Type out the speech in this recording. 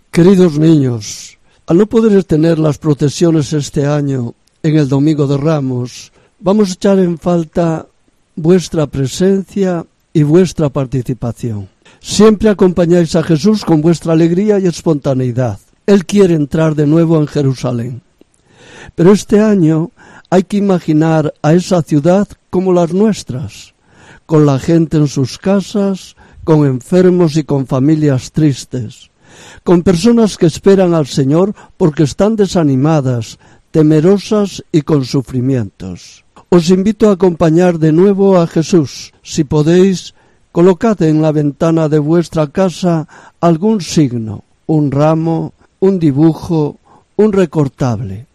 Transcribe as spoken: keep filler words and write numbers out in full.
Queridos niños, al no poder tener las procesiones este año en el Domingo de Ramos, vamos a echar en falta vuestra presencia y vuestra participación. Siempre acompañáis a Jesús con vuestra alegría y espontaneidad. Él quiere entrar de nuevo en Jerusalén. Pero este año hay que imaginar a esa ciudad como las nuestras, con la gente en sus casas, con enfermos y con familias tristes, con personas que esperan al Señor porque están desanimadas, temerosas y con sufrimientos. Os invito a acompañar de nuevo a Jesús. Si podéis, colocad en la ventana de vuestra casa algún signo, un ramo, un dibujo, un recortable.